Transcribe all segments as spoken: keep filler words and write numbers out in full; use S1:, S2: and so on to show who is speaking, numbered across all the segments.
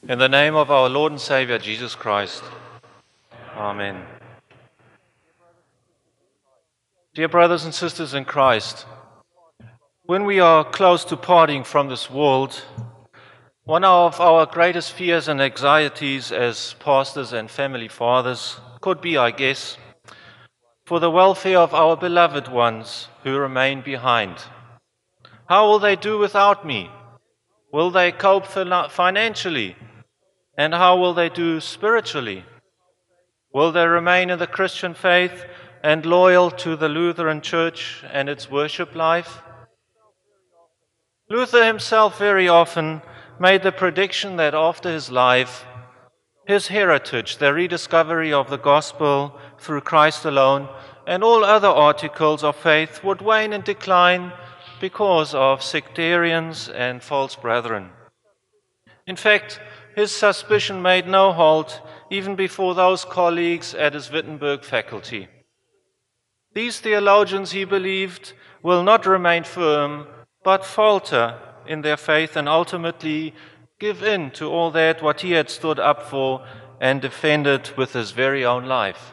S1: In the name of our Lord and Savior, Jesus Christ. Amen. Dear brothers and sisters in Christ, when we are close to parting from this world, one of our greatest fears and anxieties as pastors and family fathers could be, I guess, for the welfare of our beloved ones who remain behind. How will they do without me? Will they cope financially? And how will they do spiritually? Will they remain in the Christian faith and loyal to the Lutheran Church and its worship life? Luther himself very often made the prediction that after his life, his heritage, the rediscovery of the gospel through Christ alone, and all other articles of faith would wane and decline because of sectarians and false brethren. In fact, his suspicion made no halt even before those colleagues at his Wittenberg faculty. These theologians, he believed, will not remain firm, but falter in their faith and ultimately give in to all that what he had stood up for and defended with his very own life.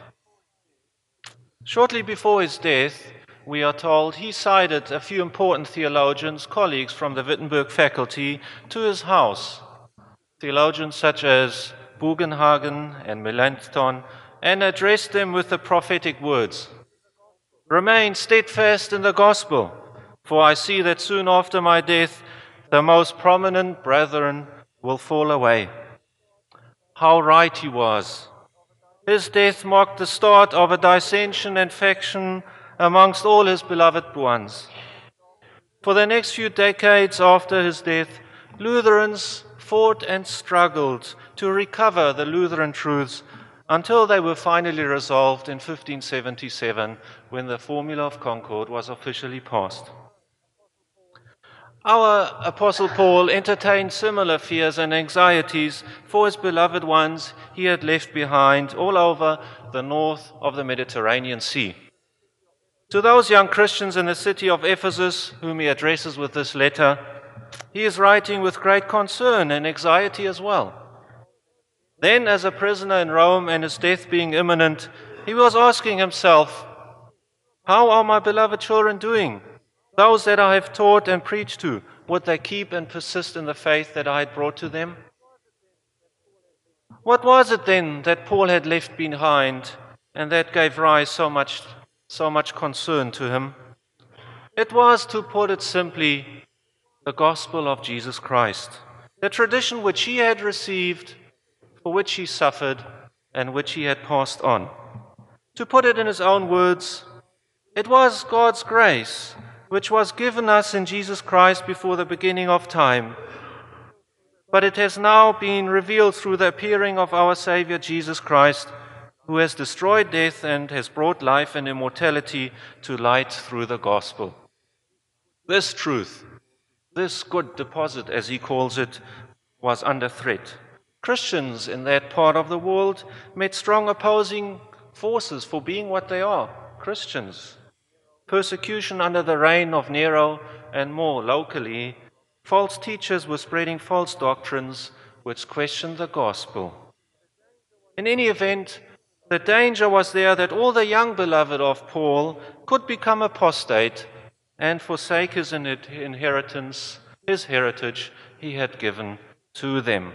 S1: Shortly before his death, we are told, he cited a few important theologians, colleagues from the Wittenberg faculty, to his house. Theologians such as Bugenhagen and Melanchthon, and addressed them with the prophetic words, "Remain steadfast in the gospel, for I see that soon after my death the most prominent brethren will fall away." How right he was. His death marked the start of a dissension and faction amongst all his beloved ones. For the next few decades after his death, Lutherans fought and struggled to recover the Lutheran truths until they were finally resolved in fifteen seventy-seven, when the Formula of Concord was officially passed. Our Apostle Paul entertained similar fears and anxieties for his beloved ones he had left behind all over the north of the Mediterranean Sea. To those young Christians in the city of Ephesus, whom he addresses with this letter, he is writing with great concern and anxiety as well. Then, as a prisoner in Rome and his death being imminent, he was asking himself, "How are my beloved children doing? Those that I have taught and preached to, would they keep and persist in the faith that I had brought to them?" What was it then that Paul had left behind and that gave rise so much, so much concern to him? It was, to put it simply, the gospel of Jesus Christ, the tradition which he had received, for which he suffered, and which he had passed on. To put it in his own words, it was God's grace which was given us in Jesus Christ before the beginning of time, but it has now been revealed through the appearing of our Savior Jesus Christ, who has destroyed death and has brought life and immortality to light through the gospel. This truth, this good deposit, as he calls it, was under threat. Christians in that part of the world met strong opposing forces for being what they are, Christians. Persecution under the reign of Nero, and more locally, false teachers were spreading false doctrines which questioned the gospel. In any event, the danger was there that all the young beloved of Paul could become apostate and forsake his inheritance, his heritage he had given to them.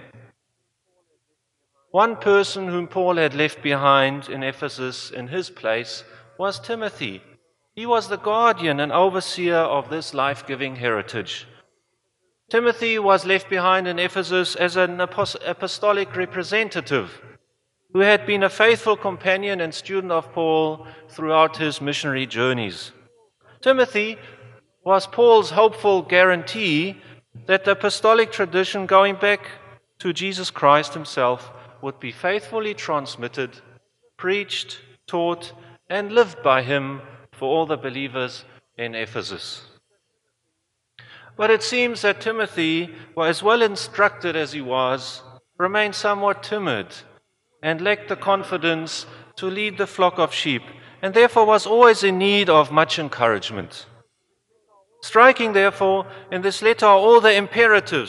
S1: One person whom Paul had left behind in Ephesus in his place was Timothy. He was the guardian and overseer of this life-giving heritage. Timothy was left behind in Ephesus as an apostolic representative who had been a faithful companion and student of Paul throughout his missionary journeys. Timothy was Paul's hopeful guarantee that the apostolic tradition going back to Jesus Christ himself would be faithfully transmitted, preached, taught, and lived by him for all the believers in Ephesus. But it seems that Timothy, as well instructed as he was, remained somewhat timid and lacked the confidence to lead the flock of sheep, and therefore was always in need of much encouragement. Striking, therefore, in this letter are all the imperatives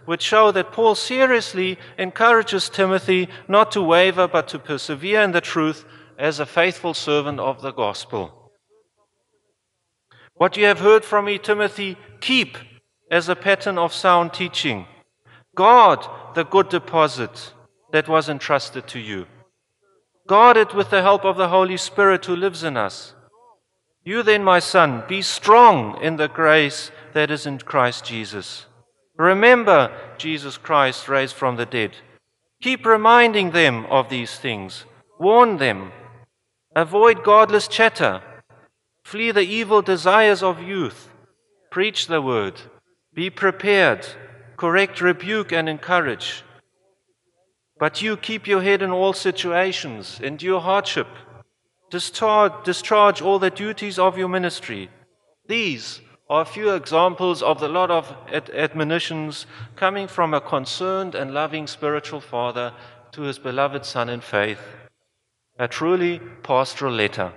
S1: which show that Paul seriously encourages Timothy not to waver but to persevere in the truth as a faithful servant of the gospel. What you have heard from me, Timothy, keep as a pattern of sound teaching. Guard the good deposit that was entrusted to you. Guard it with the help of the Holy Spirit who lives in us. You then, my son, be strong in the grace that is in Christ Jesus. Remember Jesus Christ raised from the dead. Keep reminding them of these things. Warn them. Avoid godless chatter. Flee the evil desires of youth. Preach the word. Be prepared. Correct, rebuke, and encourage. But you keep your head in all situations. Endure hardship. Discharge, discharge all the duties of your ministry. These are a few examples of the lot of ad- admonitions coming from a concerned and loving spiritual father to his beloved son in faith. A truly pastoral letter.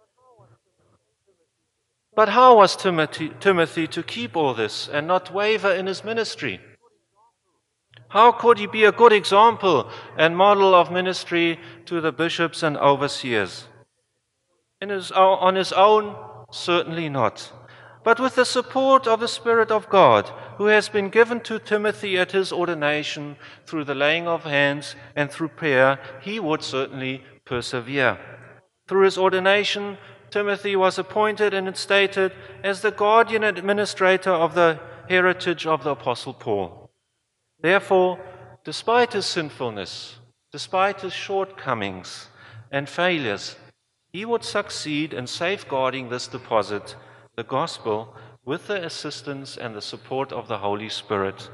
S1: But how was Timothy, Timothy to keep all this and not waver in his ministry? How could he be a good example and model of ministry to the bishops and overseers? In his, on his own, certainly not. But with the support of the Spirit of God, who has been given to Timothy at his ordination through the laying of hands and through prayer, he would certainly persevere. Through his ordination, Timothy was appointed and instated as the guardian and administrator of the heritage of the Apostle Paul. Therefore, despite his sinfulness, despite his shortcomings and failures, he would succeed in safeguarding this deposit, the gospel, with the assistance and the support of the Holy Spirit.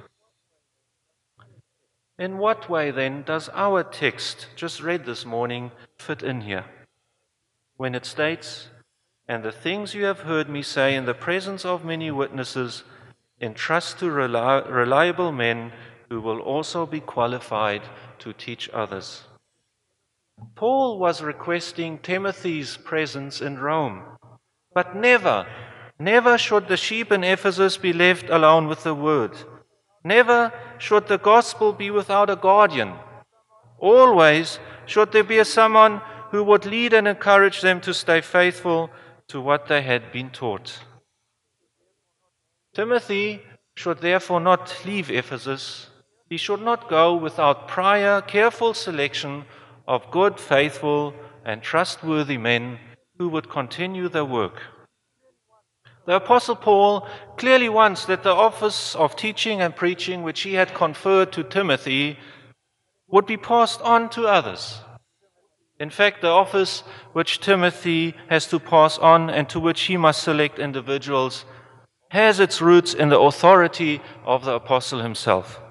S1: In what way, then, does our text, just read this morning, fit in here? When it states, "And the things you have heard me say in the presence of many witnesses, entrust to reli- reliable men who will also be qualified to teach others." Paul was requesting Timothy's presence in Rome, but never, never should the sheep in Ephesus be left alone with the word. Never should the gospel be without a guardian. Always should there be someone who would lead and encourage them to stay faithful to what they had been taught. Timothy should therefore not leave Ephesus. He should not go without prior, careful selection of good, faithful, and trustworthy men who would continue their work. The Apostle Paul clearly wants that the office of teaching and preaching, which he had conferred to Timothy, would be passed on to others. In fact, the office which Timothy has to pass on and to which he must select individuals has its roots in the authority of the apostle himself.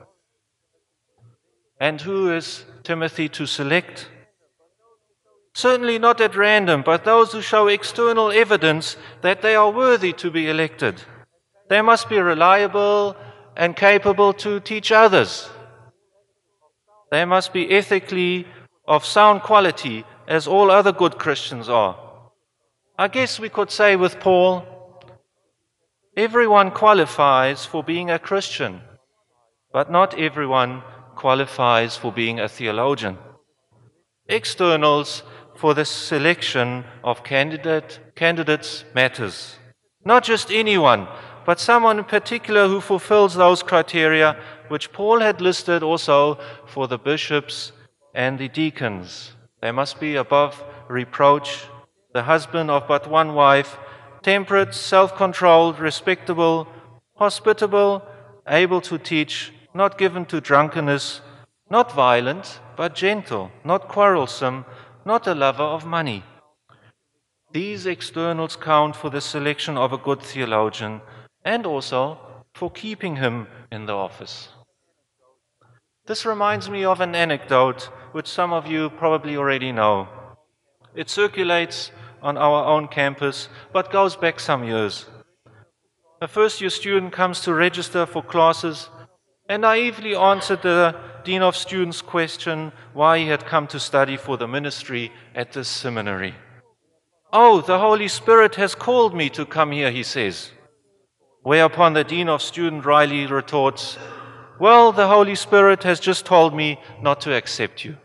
S1: And who is Timothy to select? Certainly not at random, but those who show external evidence that they are worthy to be elected. They must be reliable and capable to teach others. They must be ethically of sound quality, as all other good Christians are. I guess we could say with Paul, everyone qualifies for being a Christian, but not everyone qualifies for being a theologian. Externals for the selection of candidate, candidates matters. Not just anyone, but someone in particular who fulfills those criteria which Paul had listed also for the bishops and the deacons. They must be above reproach, the husband of but one wife, temperate, self-controlled, respectable, hospitable, able to teach, not given to drunkenness, not violent, but gentle, not quarrelsome, not a lover of money. These externals count for the selection of a good theologian and also for keeping him in the office. This reminds me of an anecdote which some of you probably already know. It circulates on our own campus, but goes back some years. A first-year student comes to register for classes and naively answered the Dean of Students' question why he had come to study for the ministry at this seminary. "Oh, the Holy Spirit has called me to come here," he says. Whereupon the Dean of Students wryly retorts, Well, the Holy Spirit has just told me not to accept you.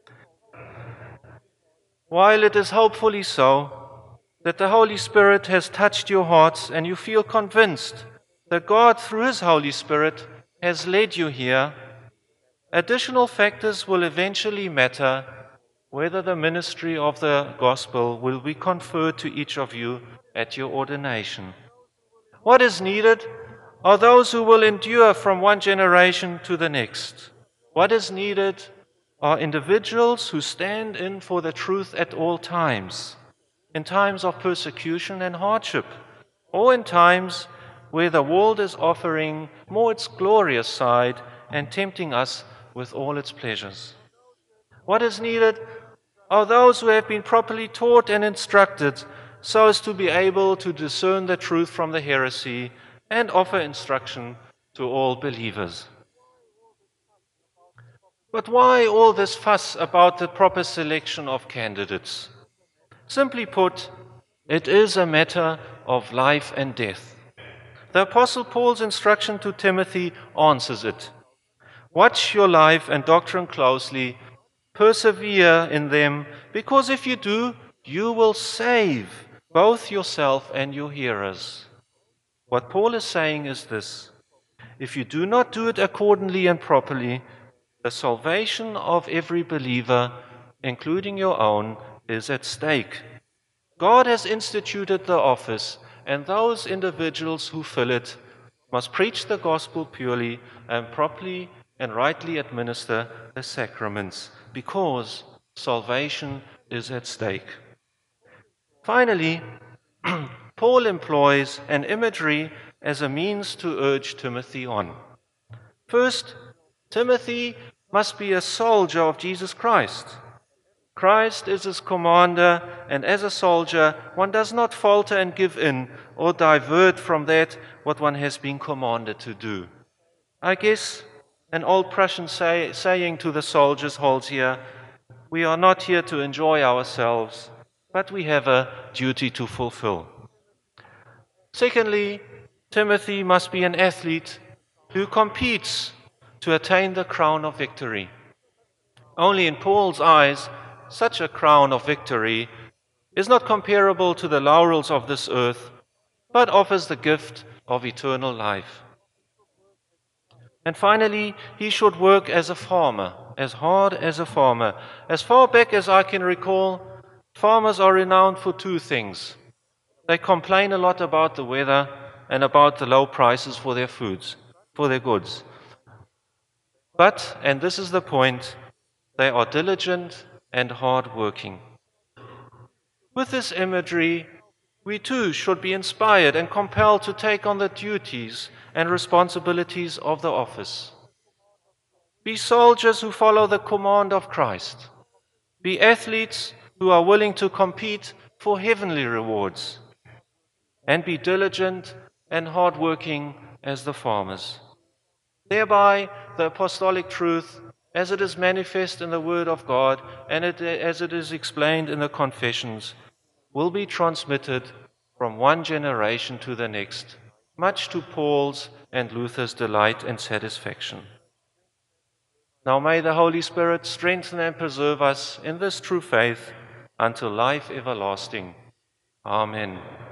S1: While it is hopefully so, that the Holy Spirit has touched your hearts and you feel convinced that God, through His Holy Spirit, has led you here, additional factors will eventually matter whether the ministry of the gospel will be conferred to each of you at your ordination. What is needed are those who will endure from one generation to the next. What is needed are individuals who stand in for the truth at all times, in times of persecution and hardship, or in times where the world is offering more its glorious side and tempting us with all its pleasures. What is needed are those who have been properly taught and instructed so as to be able to discern the truth from the heresy and offer instruction to all believers. But why all this fuss about the proper selection of candidates? Simply put, it is a matter of life and death. The Apostle Paul's instruction to Timothy answers it. Watch your life and doctrine closely, persevere in them, because if you do, you will save both yourself and your hearers. What Paul is saying is this: if you do not do it accordingly and properly, the salvation of every believer, including your own, is at stake. God has instituted the office, and those individuals who fill it must preach the gospel purely and properly and rightly administer the sacraments, because salvation is at stake. Finally, Paul employs an imagery as a means to urge Timothy on. First, Timothy must be a soldier of Jesus Christ. Christ is his commander, and as a soldier, one does not falter and give in or divert from that what one has been commanded to do. I guess an old Prussian say, saying to the soldiers holds here: we are not here to enjoy ourselves, but we have a duty to fulfill. Secondly, Timothy must be an athlete who competes to attain the crown of victory. Only in Paul's eyes, such a crown of victory is not comparable to the laurels of this earth, but offers the gift of eternal life. And finally, he should work as a farmer, as hard as a farmer. As far back as I can recall, farmers are renowned for two things. They complain a lot about the weather and about the low prices for their foods, for their goods. But, and this is the point, they are diligent and hard-working. With this imagery, we too should be inspired and compelled to take on the duties and responsibilities of the office. Be soldiers who follow the command of Christ. Be athletes who are willing to compete for heavenly rewards. And be diligent and hard-working as the farmers. Thereby, the apostolic truth, as it is manifest in the Word of God and it, as it is explained in the confessions, will be transmitted from one generation to the next, much to Paul's and Luther's delight and satisfaction. Now may the Holy Spirit strengthen and preserve us in this true faith until life everlasting. Amen.